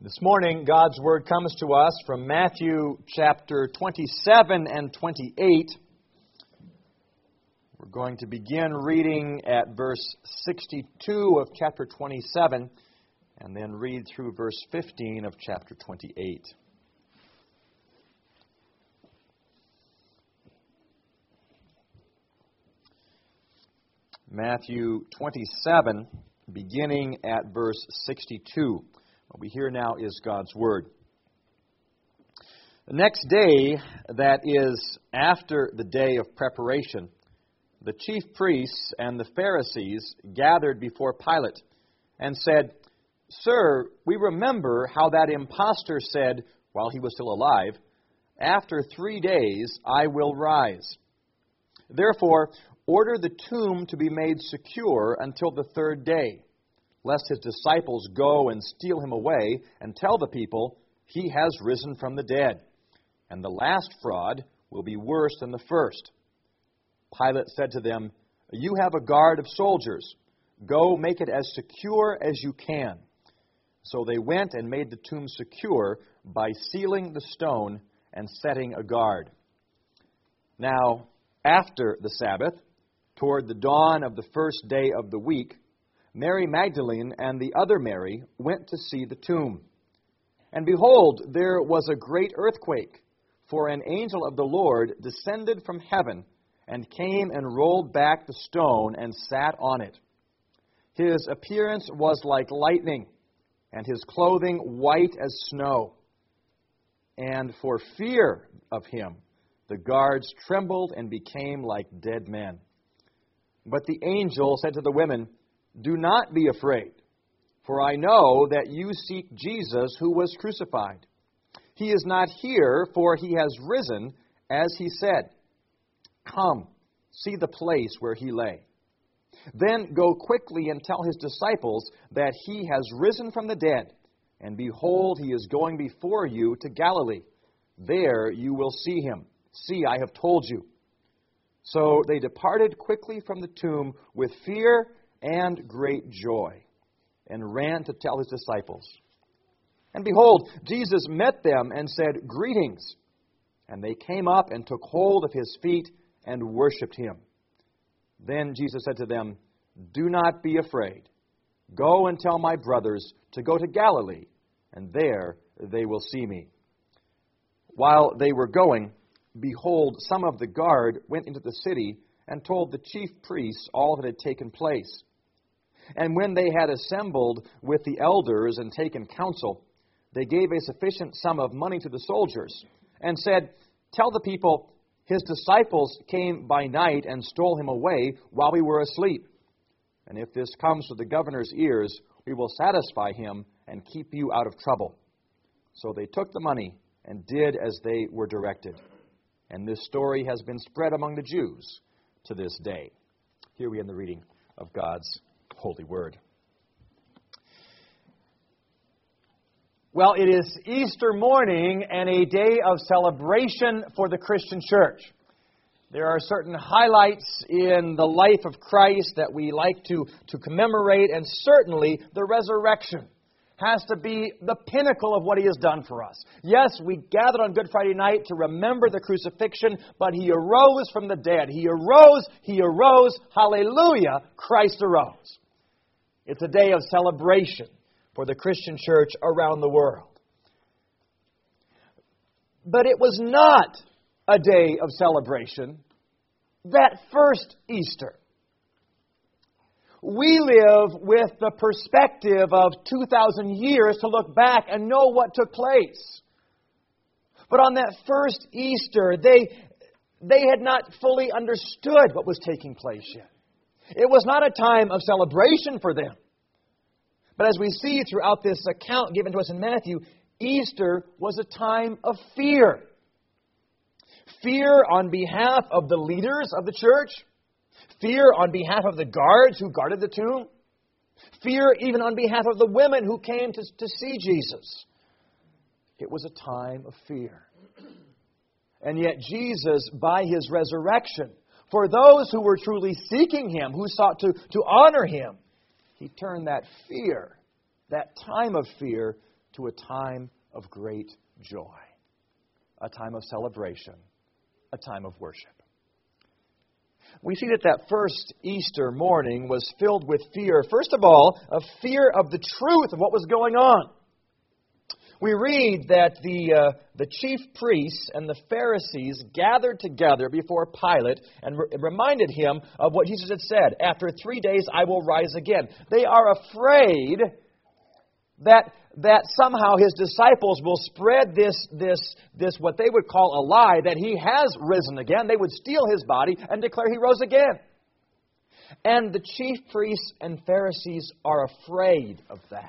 This morning, God's Word comes to us from Matthew chapter 27 and 28. We're going to begin reading at verse 62 of chapter 27 and then read through verse 15 of chapter 28. Matthew 27, beginning at verse 62. What we hear now is God's Word. The next day, that is, after the day of preparation, the chief priests and the Pharisees gathered before Pilate and said, "Sir, we remember how that impostor said, while he was still alive, 'After 3 days I will rise.' Therefore, order the tomb to be made secure until the 3rd day, lest his disciples go and steal him away and tell the people, 'He has risen from the dead.' And the last fraud will be worse than the first." Pilate said to them, "You have a guard of soldiers. Go make it as secure as you can." So they went and made the tomb secure by sealing the stone and setting a guard. Now, after the Sabbath, toward the dawn of the first day of the week, Mary Magdalene and the other Mary went to see the tomb. And behold, there was a great earthquake, for an angel of the Lord descended from heaven and came and rolled back the stone and sat on it. His appearance was like lightning, and his clothing white as snow. And for fear of him, the guards trembled and became like dead men. But the angel said to the women, "Do not be afraid, for I know that you seek Jesus who was crucified. He is not here, for he has risen, as he said. Come, see the place where he lay. Then go quickly and tell his disciples that he has risen from the dead, and behold, he is going before you to Galilee. There you will see him. See, I have told you." So they departed quickly from the tomb with fear and great joy, and ran to tell his disciples. And behold, Jesus met them and said, "Greetings." And they came up and took hold of his feet and worshipped him. Then Jesus said to them, "Do not be afraid. Go and tell my brothers to go to Galilee, and there they will see me." While they were going, behold, some of the guard went into the city and told the chief priests all that had taken place. And when they had assembled with the elders and taken counsel, they gave a sufficient sum of money to the soldiers, and said, "Tell the people, his disciples came by night and stole him away while we were asleep. And if this comes to the governor's ears, we will satisfy him and keep you out of trouble." So they took the money and did as they were directed. And this story has been spread among the Jews to this day. Here we end the reading of God's holy word. Well, it is Easter morning and a day of celebration for the Christian church. There are certain highlights in the life of Christ that we like to commemorate, and certainly the resurrection has to be the pinnacle of what he has done for us. Yes, we gathered on Good Friday night to remember the crucifixion, but he arose from the dead. He arose, hallelujah, Christ arose. It's a day of celebration for the Christian church around the world. But it was not a day of celebration that first Easter. We live with the perspective of 2,000 years to look back and know what took place. But on that first Easter, they had not fully understood what was taking place yet. It was not a time of celebration for them. But as we see throughout this account given to us in Matthew, Easter was a time of fear. Fear on behalf of the leaders of the church. Fear on behalf of the guards who guarded the tomb. Fear even on behalf of the women who came to see Jesus. It was a time of fear. And yet Jesus, by his resurrection, for those who were truly seeking him, who sought to honor him, he turned that fear, that time of fear, to a time of great joy, a time of celebration, a time of worship. We see that first Easter morning was filled with fear. First of all, a fear of the truth of what was going on. We read that the chief priests and the Pharisees gathered together before Pilate and reminded him of what Jesus had said, "After 3 days I will rise again." They are afraid that somehow his disciples will spread this what they would call a lie, that he has risen again. They would steal his body and declare he rose again. And the chief priests and Pharisees are afraid of that.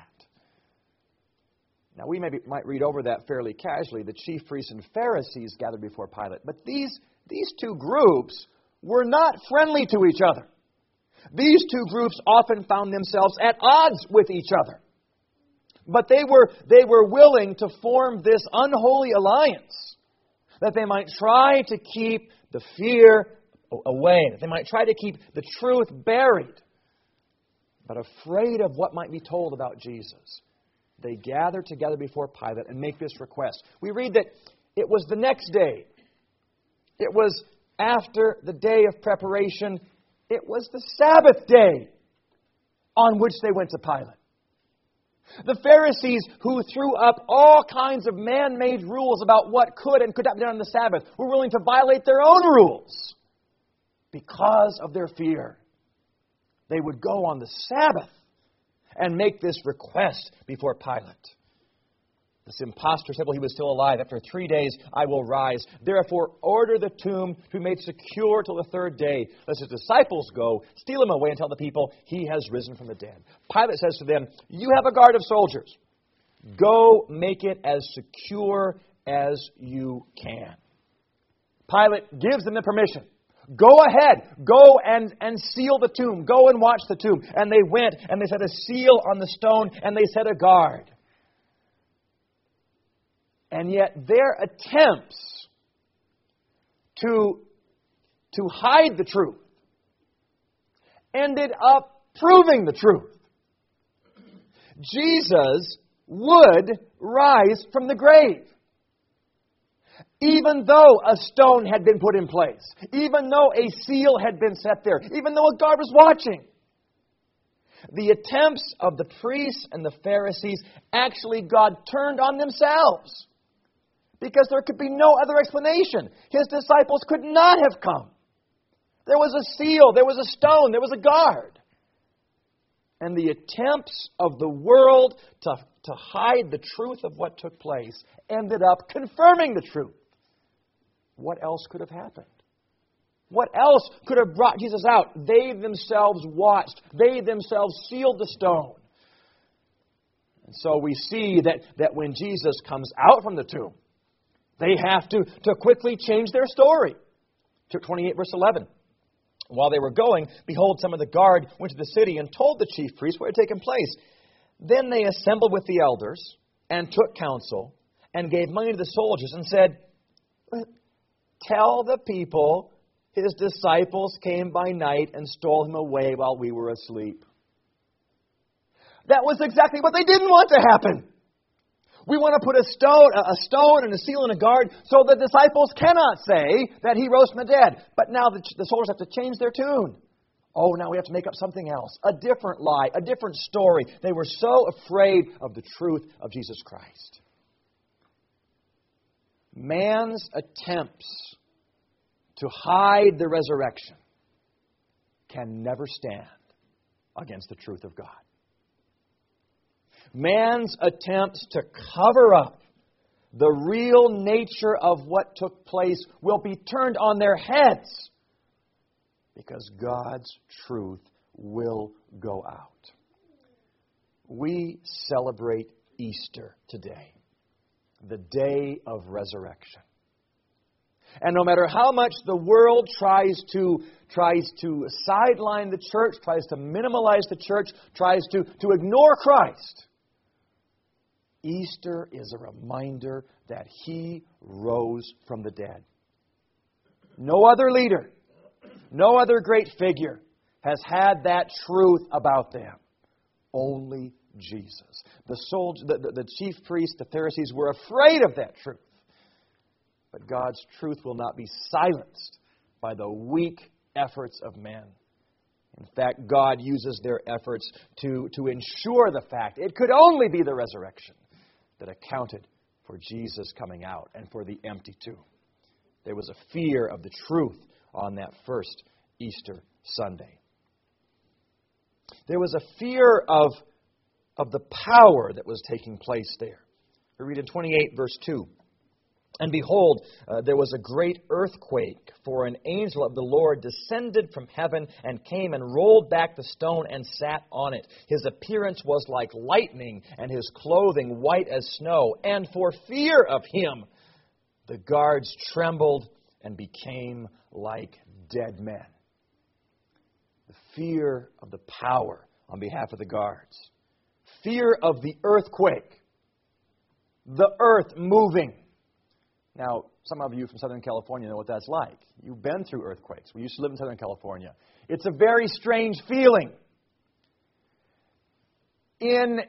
Now, we might read over that fairly casually. The chief priests and Pharisees gathered before Pilate. But these two groups were not friendly to each other. These two groups often found themselves at odds with each other. But they were willing to form this unholy alliance, that they might try to keep the fear away, that they might try to keep the truth buried. But afraid of what might be told about Jesus, they gather together before Pilate and make this request. We read that it was the next day. It was after the day of preparation. It was the Sabbath day on which they went to Pilate. The Pharisees, who threw up all kinds of man-made rules about what could and could not be done on the Sabbath, were willing to violate their own rules because of their fear. They would go on the Sabbath and make this request before Pilate. This impostor said, "Well, he was still alive. After 3 days, I will rise. Therefore, order the tomb to be made secure till the 3rd day. Let his disciples go, steal him away, and tell the people he has risen from the dead." Pilate says to them, "You have a guard of soldiers. Go make it as secure as you can." Pilate gives them the permission. Go ahead. Go and seal the tomb. Go and watch the tomb. And they went and they set a seal on the stone and they set a guard. And yet their attempts to hide the truth ended up proving the truth. Jesus would rise from the grave. Even though a stone had been put in place, even though a seal had been set there, even though a guard was watching, the attempts of the priests and the Pharisees, actually God turned on themselves. Because there could be no other explanation. His disciples could not have come. There was a seal, there was a stone, there was a guard. And the attempts of the world to hide the truth of what took place ended up confirming the truth. What else could have happened? What else could have brought Jesus out? They themselves watched. They themselves sealed the stone. And so we see that when Jesus comes out from the tomb, they have to quickly change their story. 28 verse 11. While they were going, behold, some of the guard went to the city and told the chief priests what had taken place. Then they assembled with the elders and took counsel and gave money to the soldiers and said, "Tell the people his disciples came by night and stole him away while we were asleep." That was exactly what they didn't want to happen. We want to put a stone and a seal and a guard so the disciples cannot say that he rose from the dead. But now the soldiers have to change their tune. Oh, now we have to make up something else. A different lie, a different story. They were so afraid of the truth of Jesus Christ. Man's attempts to hide the resurrection can never stand against the truth of God. Man's attempts to cover up the real nature of what took place will be turned on their heads because God's truth will go out. We celebrate Easter today, the day of resurrection. And no matter how much the world tries to sideline the church, tries to minimalize the church, tries to ignore Christ, Easter is a reminder that He rose from the dead. No other leader, no other great figure has had that truth about them. Only Jesus. The chief priests, the Pharisees, were afraid of that truth. But God's truth will not be silenced by the weak efforts of men. In fact, God uses their efforts to ensure the fact it could only be the resurrection that accounted for Jesus coming out and for the empty tomb. There was a fear of the truth on that first Easter Sunday. There was a fear of the power that was taking place there. We read in 28 verse 2. And behold, there was a great earthquake, for an angel of the Lord descended from heaven and came and rolled back the stone and sat on it. His appearance was like lightning, and his clothing white as snow. And for fear of him, the guards trembled and became like dead men. The fear of the power on behalf of the guards. Fear of the earthquake. The earth moving. Now, some of you from Southern California know what that's like. You've been through earthquakes. We used to live in Southern California. It's a very strange feeling. In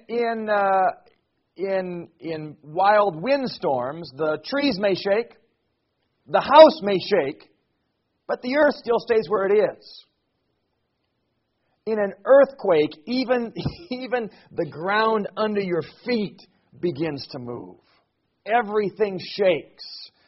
wild windstorms, the trees may shake, the house may shake, but the earth still stays where it is. In an earthquake, even the ground under your feet begins to move. Everything shakes.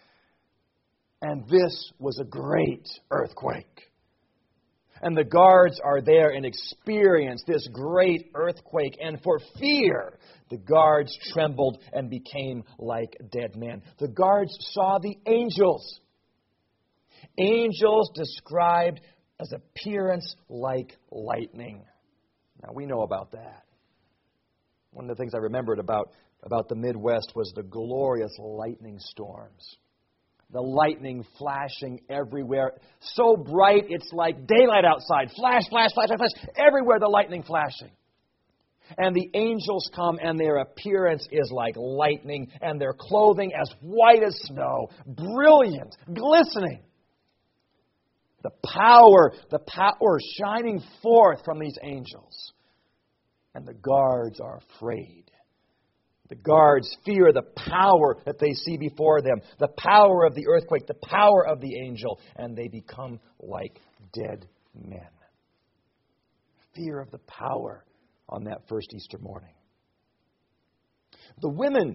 And this was a great earthquake. And the guards are there and experience this great earthquake. And for fear, the guards trembled and became like dead men. The guards saw the angels. Angels described as appearance like lightning. Now, we know about that. One of the things I remembered about the Midwest was the glorious lightning storms. The lightning flashing everywhere. So bright, it's like daylight outside. Flash, flash, flash, flash, flash. Everywhere the lightning flashing. And the angels come and their appearance is like lightning and their clothing as white as snow. Brilliant, glistening. The power shining forth from these angels. And the guards are afraid. The guards fear the power that they see before them, the power of the earthquake, the power of the angel, and they become like dead men. Fear of the power on that first Easter morning. The women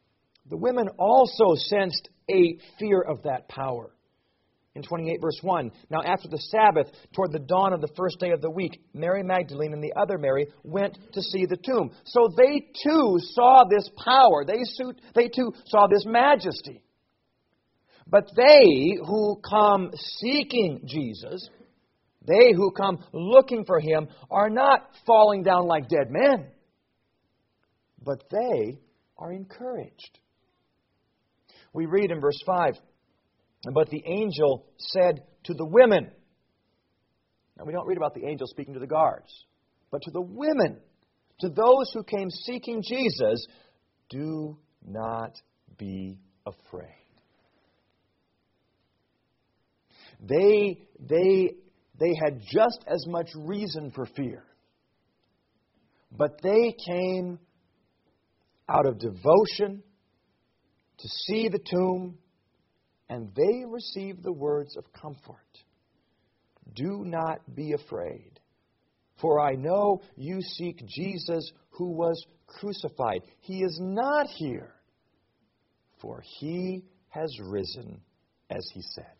also sensed a fear of that power. In 28 verse 1, now after the Sabbath, toward the dawn of the first day of the week, Mary Magdalene and the other Mary went to see the tomb. So they too saw this power. They too saw this majesty. But they who come seeking Jesus, they who come looking for Him, are not falling down like dead men. But they are encouraged. We read in verse 5, but the angel said to the women. Now, we don't read about the angel speaking to the guards, but to the women, to those who came seeking Jesus, do not be afraid. They had just as much reason for fear, but they came out of devotion to see the tomb. And they received the words of comfort. Do not be afraid, for I know you seek Jesus who was crucified. He is not here, for He has risen, as He said.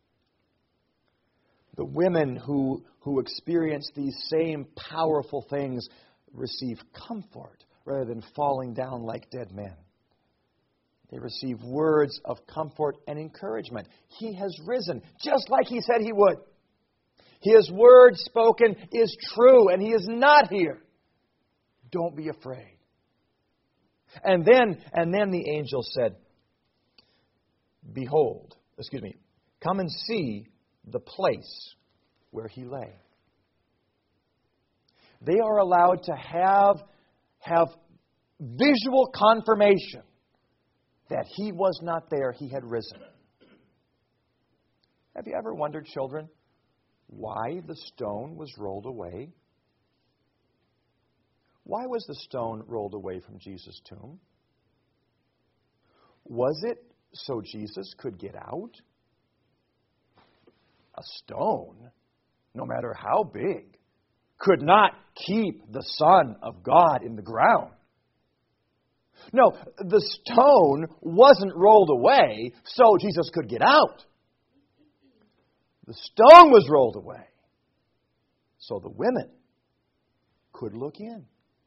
The women who experience these same powerful things receive comfort rather than falling down like dead men. They receive words of comfort and encouragement. He has risen, just like He said He would. His word spoken is true, and He is not here. Don't be afraid. And then the angel said, come and see the place where He lay. They are allowed to have visual confirmation that He was not there, He had risen. Have you ever wondered, children, why the stone was rolled away? Why was the stone rolled away from Jesus' tomb? Was it so Jesus could get out? A stone, no matter how big, could not keep the Son of God in the ground. No, the stone wasn't rolled away so Jesus could get out. The stone was rolled away so the women could look in,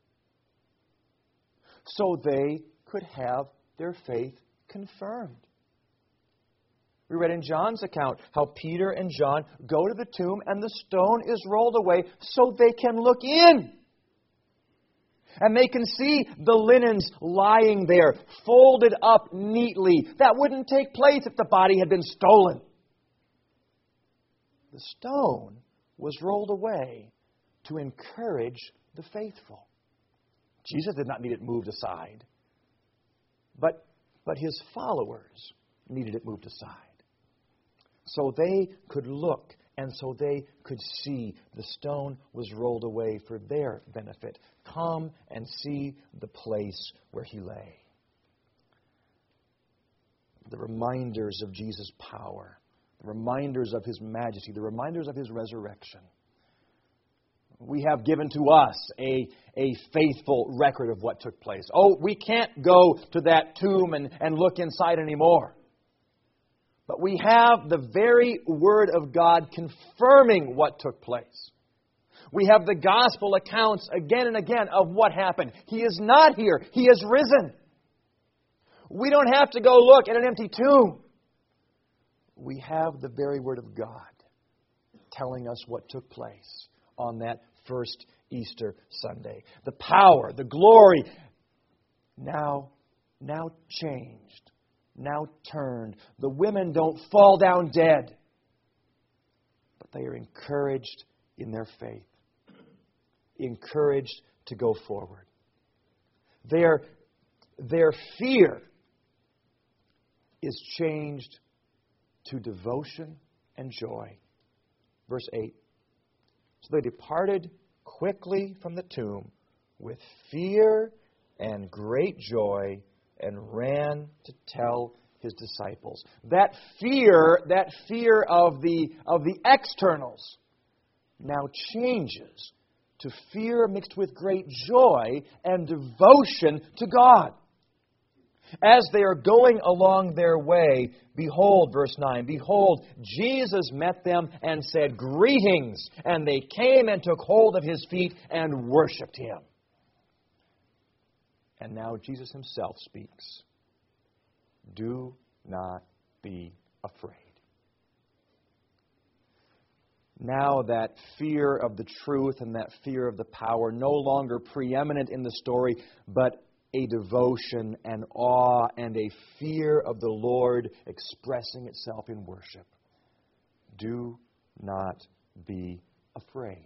so they could have their faith confirmed. We read in John's account how Peter and John go to the tomb and the stone is rolled away so they can look in. And they can see the linens lying there, folded up neatly. That wouldn't take place if the body had been stolen. The stone was rolled away to encourage the faithful. Jesus did not need it moved aside. But his followers needed it moved aside. So they could look and so they could see the stone was rolled away for their benefit. Come and see the place where he lay. The reminders of Jesus' power, the reminders of his majesty, the reminders of his resurrection. We have given to us a faithful record of what took place. Oh, we can't go to that tomb and look inside anymore. But we have the very Word of God confirming what took place. We have the gospel accounts again and again of what happened. He is not here. He is risen. We don't have to go look at an empty tomb. We have the very Word of God telling us what took place on that first Easter Sunday. The power, the glory, now changed, now turned. The women don't fall down dead, but they are encouraged in their faith, encouraged to go forward. Their fear is changed to devotion and joy. Verse 8. So they departed quickly from the tomb with fear and great joy and ran to tell his disciples. That fear of the externals now changes to fear mixed with great joy and devotion to God. As they are going along their way, behold, verse 9, behold, Jesus met them and said, "Greetings!" And they came and took hold of his feet and worshipped him. And now Jesus himself speaks. Do not be afraid. Now that fear of the truth and that fear of the power no longer preeminent in the story, but a devotion and awe and a fear of the Lord expressing itself in worship. Do not be afraid.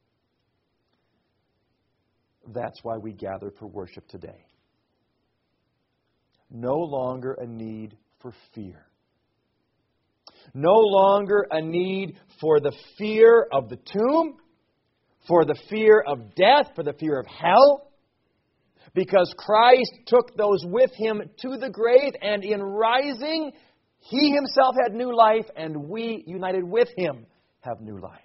That's why we gather for worship today. No longer a need for fear. No longer a need for the fear of the tomb, for the fear of death, for the fear of hell. Because Christ took those with him to the grave, and in rising, he himself had new life, and we, united with him, have new life.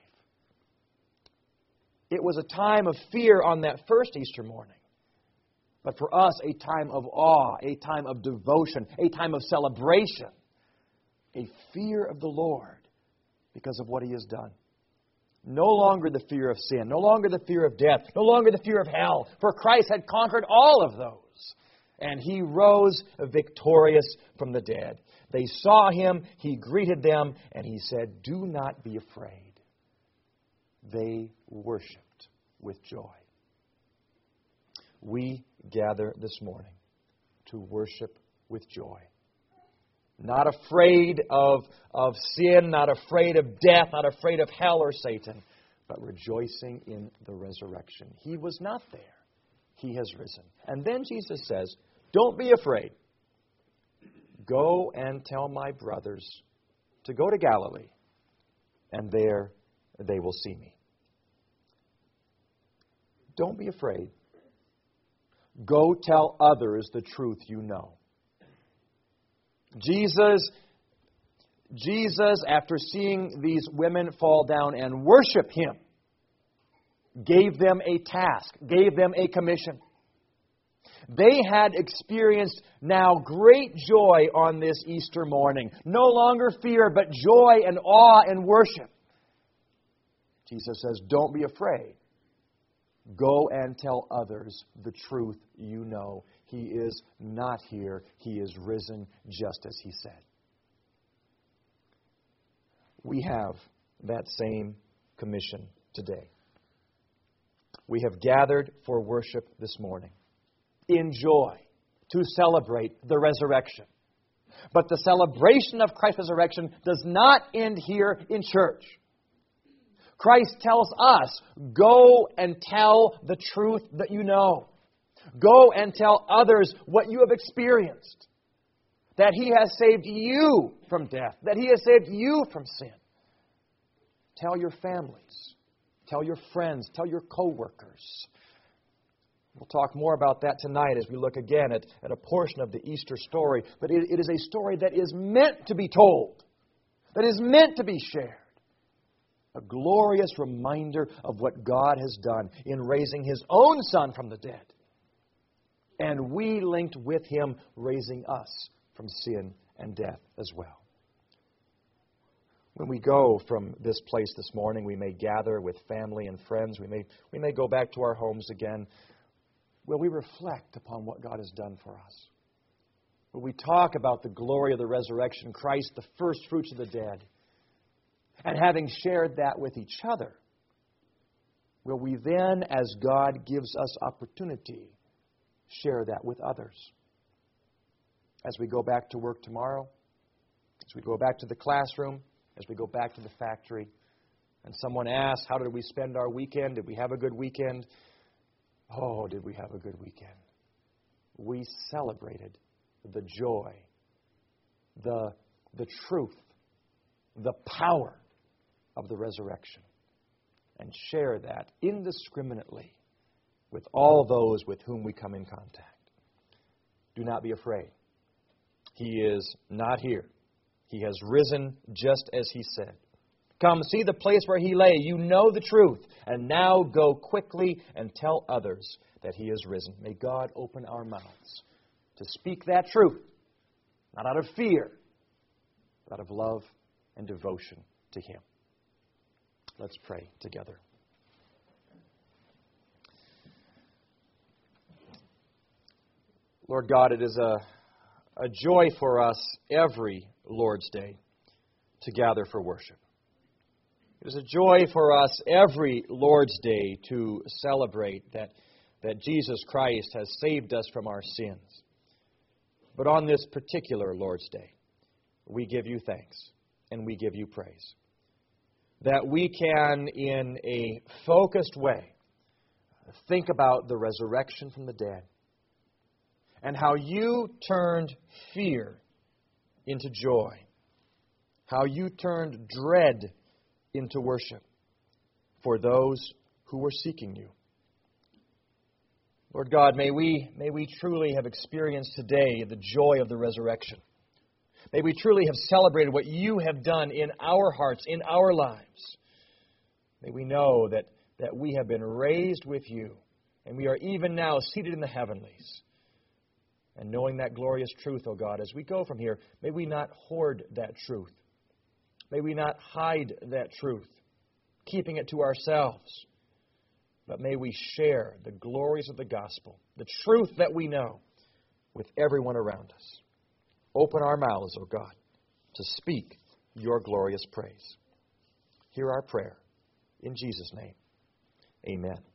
It was a time of fear on that first Easter morning. But for us, a time of awe, a time of devotion, a time of celebration. A fear of the Lord because of what he has done. No longer the fear of sin, no longer the fear of death, no longer the fear of hell, for Christ had conquered all of those. And he rose victorious from the dead. They saw him, he greeted them, and he said, "Do not be afraid." They worshiped with joy. We gather this morning to worship with joy. Not afraid of sin, not afraid of death, not afraid of hell or Satan, but rejoicing in the resurrection. He was not there. He has risen. And then Jesus says, don't be afraid. Go and tell my brothers to go to Galilee, and there they will see me. Don't be afraid. Go tell others the truth you know. Jesus, after seeing these women fall down and worship Him, gave them a task, gave them a commission. They had experienced now great joy on this Easter morning. No longer fear, but joy and awe and worship. Jesus says, don't be afraid. Go and tell others the truth you know. He is not here. He is risen just as He said. We have that same commission today. We have gathered for worship this morning in joy to celebrate the resurrection. But the celebration of Christ's resurrection does not end here in church. Christ tells us, go and tell the truth that you know. Go and tell others what you have experienced. That He has saved you from death. That He has saved you from sin. Tell your families. Tell your friends. Tell your co-workers. We'll talk more about that tonight as we look again at a portion of the Easter story. But it is a story that is meant to be told. That is meant to be shared. A glorious reminder of what God has done in raising His own Son from the dead. And we linked with Him raising us from sin and death as well. When we go from this place this morning, we may gather with family and friends. We may go back to our homes again. Will we reflect upon what God has done for us? Will we talk about the glory of the resurrection, Christ, the first fruits of the dead? And having shared that with each other, will we then, as God gives us opportunity, share that with others? As we go back to work tomorrow, as we go back to the classroom, as we go back to the factory, and someone asks, how did we spend our weekend? Did we have a good weekend? Oh, did we have a good weekend? We celebrated the joy, the truth, the power of the resurrection, and share that indiscriminately with all those with whom we come in contact. Do not be afraid. He is not here. He has risen just as He said. Come, see the place where He lay. You know the truth. And now go quickly and tell others that He is risen. May God open our mouths to speak that truth, not out of fear, but out of love and devotion to Him. Let's pray together. Lord God, it is a joy for us every Lord's Day to gather for worship. It is a joy for us every Lord's Day to celebrate that Jesus Christ has saved us from our sins. But on this particular Lord's Day, we give You thanks and we give You praise. That we can, in a focused way, think about the resurrection from the dead and how You turned fear into joy, how You turned dread into worship for those who were seeking You. Lord God, may we truly have experienced today the joy of the resurrection. May we truly have celebrated what You have done in our hearts, in our lives. May we know that we have been raised with You, and we are even now seated in the heavenlies. And knowing that glorious truth, O God, as we go from here, may we not hoard that truth. May we not hide that truth, keeping it to ourselves. But may we share the glories of the gospel, the truth that we know, with everyone around us. Open our mouths, O God, to speak Your glorious praise. Hear our prayer. In Jesus' name, amen.